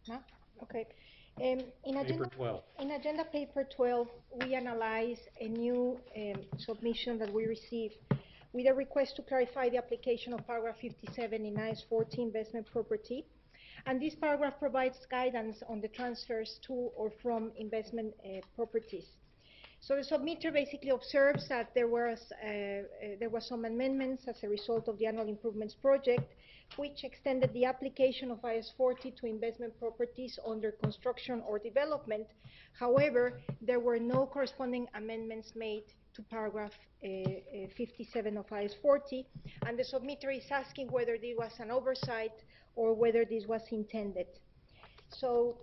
No? Okay. Paper 12. In agenda paper 12, we analyze a new submission that we received with a request to clarify the application of paragraph 57 in IS 40 investment property. And this paragraph provides guidance on the transfers to or from investment properties. So the submitter basically observes that there was some amendments as a result of the annual improvements project, which extended the application of IS 40 to investment properties under construction or development. However, there were no corresponding amendments made to paragraph 57 of IS 40, and the submitter is asking whether this was an oversight or whether this was intended. So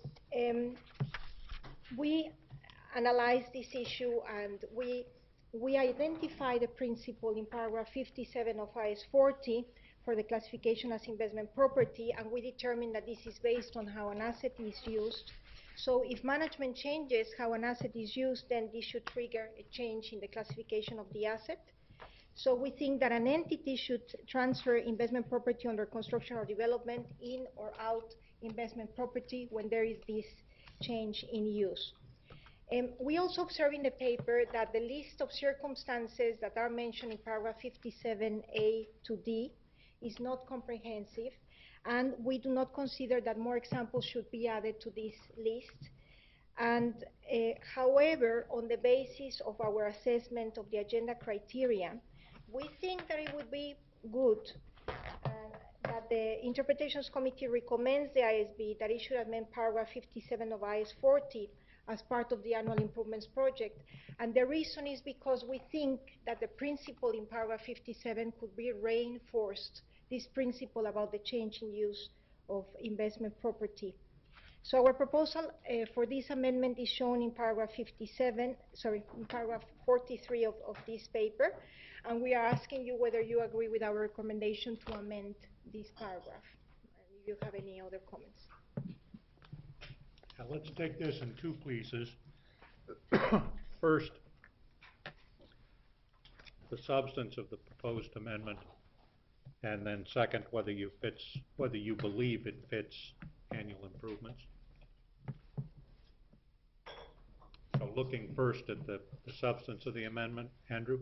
we analyzed this issue, and we identified a principle in paragraph 57 of IS 40 for the classification as investment property, and we determined that this is based on how an asset is used. So if management changes how an asset is used, then this should trigger a change in the classification of the asset. So we think that an entity should transfer investment property under construction or development in or out investment property when there is this change in use. We also observe in the paper that the list of circumstances that are mentioned in paragraph 57A to D is not comprehensive, and we do not consider that more examples should be added to this list. And however, on the basis of our assessment of the agenda criteria, we think that it would be good that the Interpretations Committee recommends the ISB that it should amend paragraph 57 of IS 40 as part of the annual improvements project. And the reason is because we think that the principle in paragraph 57 could be reinforced, this principle about the change in use of investment property. So our proposal for this amendment is shown in paragraph 43 of this paper, and we are asking you whether you agree with our recommendation to amend this paragraph. And if you have any other comments. Now let's take this in two pieces. First, the substance of the proposed amendment, and then second, whether you believe it fits annual improvements. So looking first at the substance of the amendment, Andrew?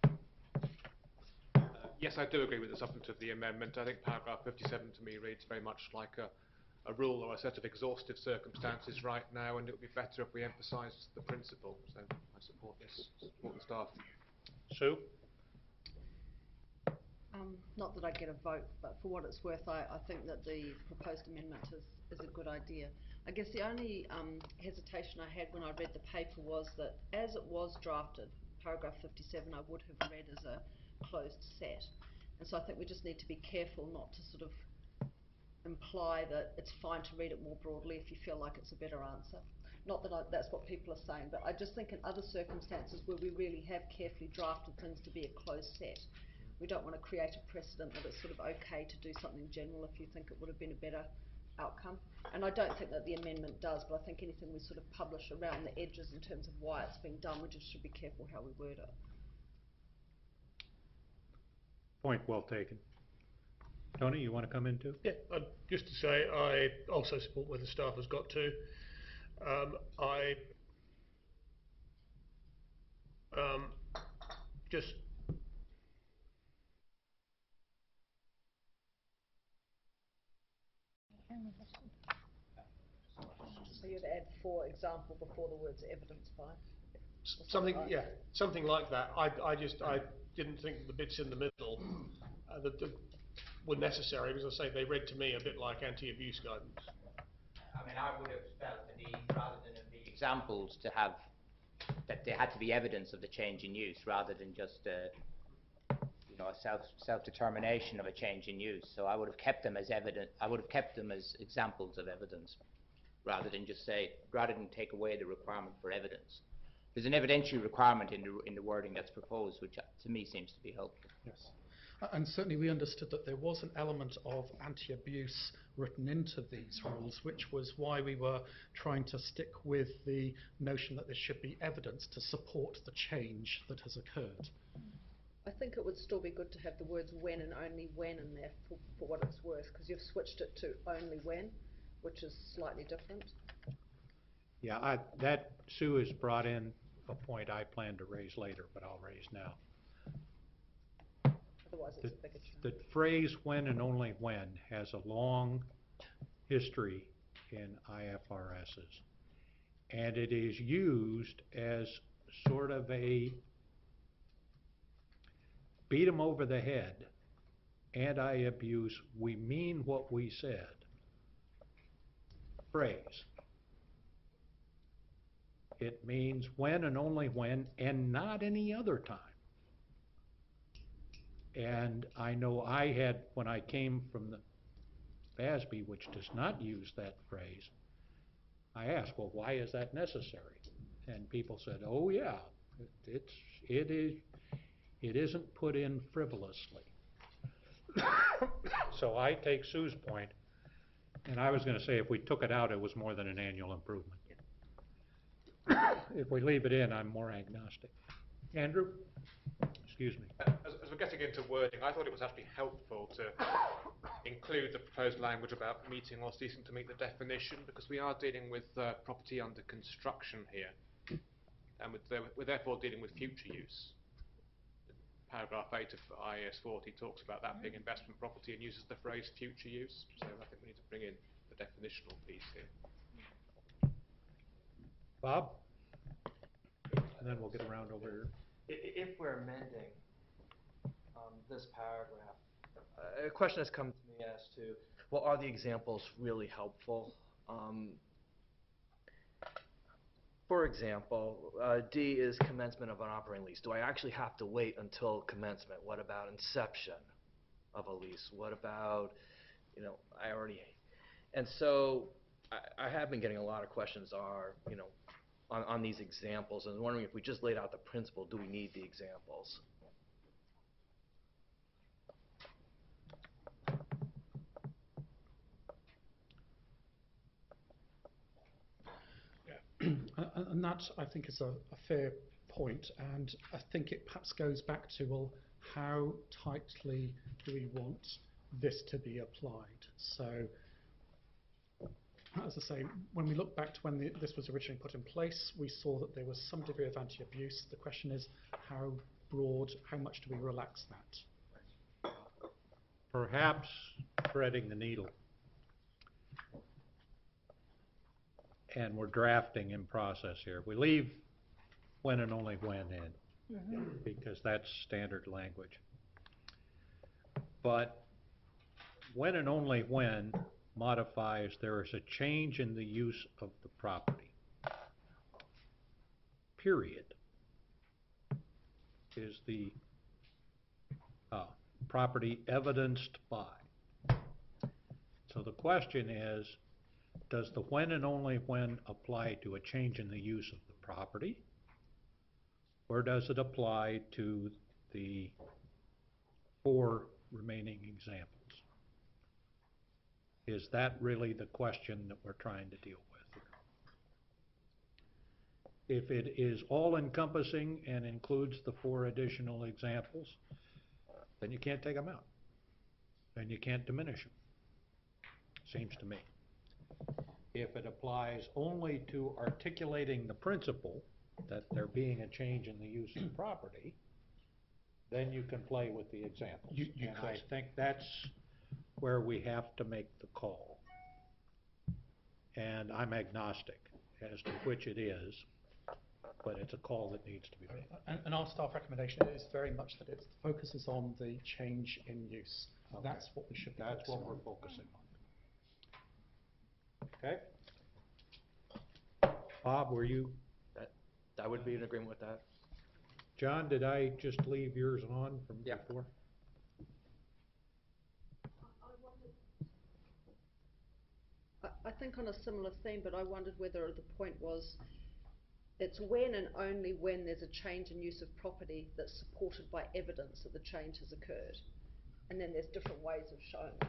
Yes, I do agree with the substance of the amendment. I think paragraph 57 to me reads very much like a rule or a set of exhaustive circumstances right now, and it would be better if we emphasised the principle. So I support this, support the staff. Sue? Not that I get a vote, but for what it's worth, I think that the proposed amendment is a good idea. I guess the only hesitation I had when I read the paper was that as it was drafted, paragraph 57 I would have read as a closed set. And so I think we just need to be careful not to sort of imply that it's fine to read it more broadly if you feel like it's a better answer. Not that that's what people are saying, but I just think in other circumstances where we really have carefully drafted things to be a closed set, we don't want to create a precedent that it's sort of okay to do something general if you think it would have been a better outcome. And I don't think that the amendment does, but I think anything we sort of publish around the edges in terms of why it's being done, we just should be careful how we word it. Point well taken. Tony, you want to come in too? Yeah, just to say I also support where the staff has got to. I just So you'd add for example before the words evidence by? something like that. I didn't think the bits in the middle that were necessary, because I say they read to me a bit like anti-abuse guidance. I mean, I would have felt the need, rather than in the examples, to have that there had to be evidence of the change in use, rather than just a self-determination of a change in use. So I would have kept them as evidence. I would have kept them as examples of evidence, rather than take away the requirement for evidence. There's an evidentiary requirement in the wording that's proposed, which to me seems to be helpful. Yes. And certainly we understood that there was an element of anti-abuse written into these rules, which was why we were trying to stick with the notion that there should be evidence to support the change that has occurred. I think it would still be good to have the words when and only when in there for what it's worth, because you've switched it to only when, which is slightly different. Yeah, Sue has brought in a point I plan to raise later, but I'll raise now. Otherwise, it's a bigger change. The phrase when and only when has a long history in IFRSs. And it is used as sort of a beat 'em over the head, anti-abuse, we mean what we said phrase. It means when and only when and not any other time. And I know I had, when I came from the FASB, which does not use that phrase, I asked, well, why is that necessary? And people said, oh yeah, it isn't put in frivolously. So I take Sue's point, and I was going to say if we took it out, it was more than an annual improvement. If we leave it in, I'm more agnostic. Andrew? Excuse me. As we're getting into wording, I thought it was actually helpful to include the proposed language about meeting or ceasing to meet the definition, because we are dealing with property under construction here, and we're therefore dealing with future use. Paragraph 8 of IAS 40 talks about that being investment property and uses the phrase future use, so I think we need to bring in the definitional piece here. Bob? And then we'll get around over here. If we're amending this paragraph, a question has come to me as to, well, are the examples really helpful? For example, D is commencement of an operating lease. Do I actually have to wait until commencement? What about inception of a lease? What about, and so I have been getting a lot of questions on these examples, and wondering if we just laid out the principle, do we need the examples? And that, I think, is a fair point, and I think it perhaps goes back to, well, how tightly do we want this to be applied? So, as I say, when we look back to when this was originally put in place, we saw that there was some degree of anti-abuse. The question is, how broad, how much do we relax that? Perhaps threading the needle. And we're drafting in process here. We leave when and only when in, because that's standard language. But when and only when modifies there is a change in the use of the property. Period. Is the property evidenced by. So the question is, does the when and only when apply to a change in the use of the property? Or does it apply to the 4 remaining examples? Is that really the question that we're trying to deal with here? If it is all-encompassing and includes the 4 additional examples, then you can't take them out. And you can't diminish them, seems to me. If it applies only to articulating the principle that there being a change in the use of the property, then you can play with the examples. And I think that's where we have to make the call. And I'm agnostic as to which it is, but it's a call that needs to be made. And our staff recommendation is very much that it focuses on the change in use. Okay. That's what we should be That's what we're focusing on. Okay. Bob, were you? I would be in agreement with that. John, did I just leave yours on from before? I think on a similar theme, but I wondered whether the point was it's when and only when there's a change in use of property that's supported by evidence that the change has occurred. And then there's different ways of showing it.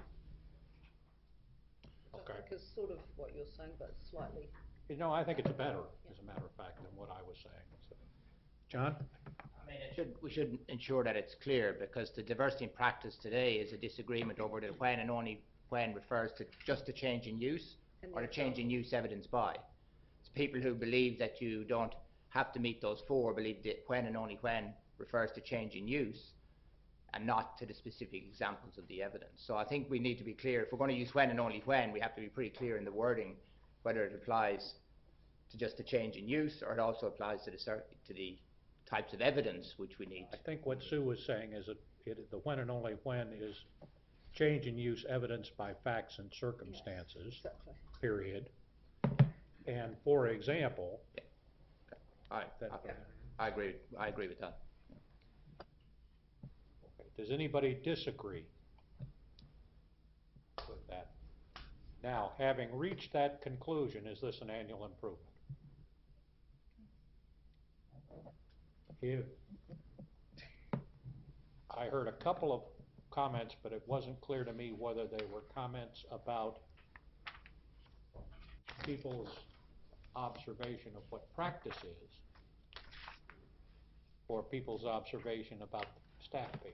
Okay. I think is sort of what you're saying, but slightly. I think it's better, as a matter of fact, than what I was saying. So. John? I mean, we should ensure that it's clear, because the diversity in practice today is a disagreement over the when and only when refers to just a change in use, And or a the change in example. use evidence by. It's people who believe that you don't have to meet those four, believe that when and only when refers to change in use and not to the specific examples of the evidence. So I think we need to be clear. If we're going to use when and only when, we have to be pretty clear in the wording whether it applies to just a change in use or it also applies to the types of evidence which we need. I think what Sue was saying is that the when and only when is change in use evidence by facts and circumstances, Exactly. period. And for example, I agree with that. does anybody disagree with that? Now, having reached that conclusion, is this an annual improvement? If I heard a couple of comments, but it wasn't clear to me whether they were comments about people's observation of what practice is or people's observation about staff paper.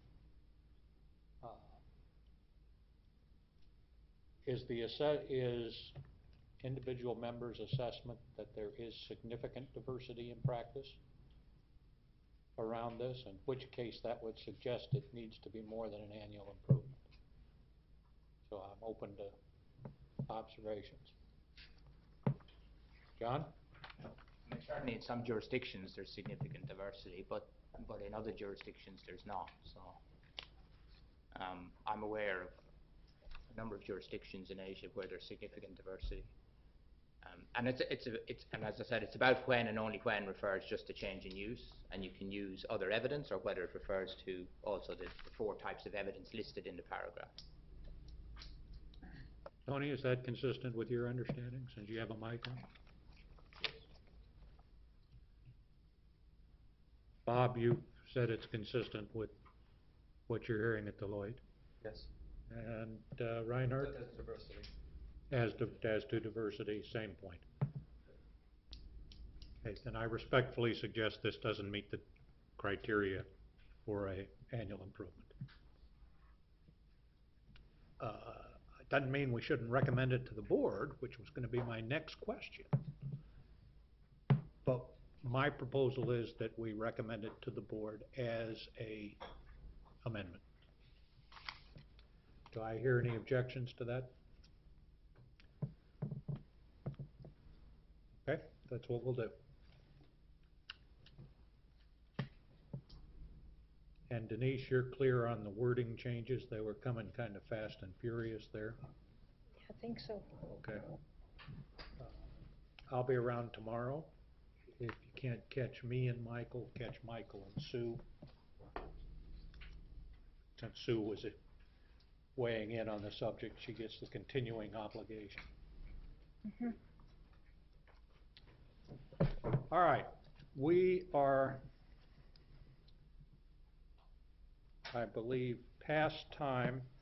Is individual members' assessment that there is significant diversity in practice around this, in which case that would suggest it needs to be more than an annual improvement. So I'm open to observations. John? I mean, certainly in some jurisdictions there's significant diversity, but in other jurisdictions there's not. So I'm aware of a number of jurisdictions in Asia where there's significant diversity. And and as I said, it's about when and only when refers just to change in use, and you can use other evidence or whether it refers to also the four types of evidence listed in the paragraph. Tony, is that consistent with your understanding, since you have a mic on? Bob, you said it's consistent with what you're hearing at Deloitte. Yes. And Reinhardt? That's diversity. As to diversity, same point. Okay, then I respectfully suggest this doesn't meet the criteria for an annual improvement. It doesn't mean we shouldn't recommend it to the board, which was going to be my next question. But my proposal is that we recommend it to the board as a amendment. Do I hear any objections to that? Okay, that's what we'll do. And Denise, you're clear on the wording changes? They were coming kind of fast and furious there. I think so. Okay. I'll be around tomorrow. If you can't catch me and Michael, catch Michael and Sue. Since Sue was weighing in on the subject, she gets the continuing obligation. Mm-hmm. All right, we are, I believe, past time